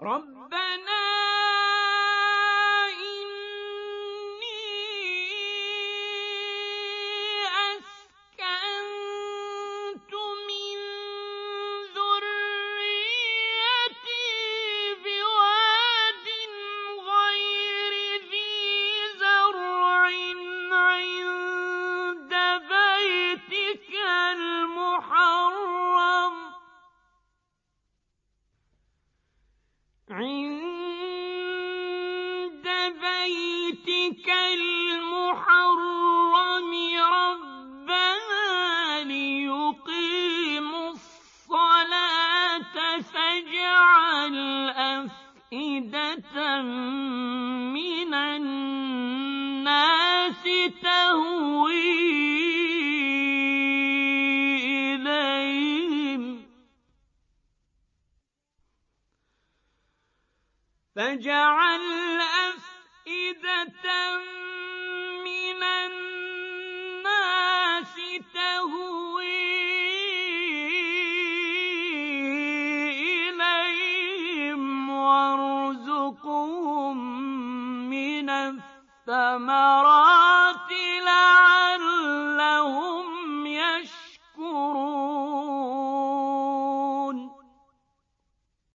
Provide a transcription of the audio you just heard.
رَبَّنَا عند بيتك المحرم ربنا ليقيموا الصلاة فاجعل أفئدة من الناس تهوي إليهم فاجعل أفئدة من الناس تهوي إليهم وارزقهم من الثمرات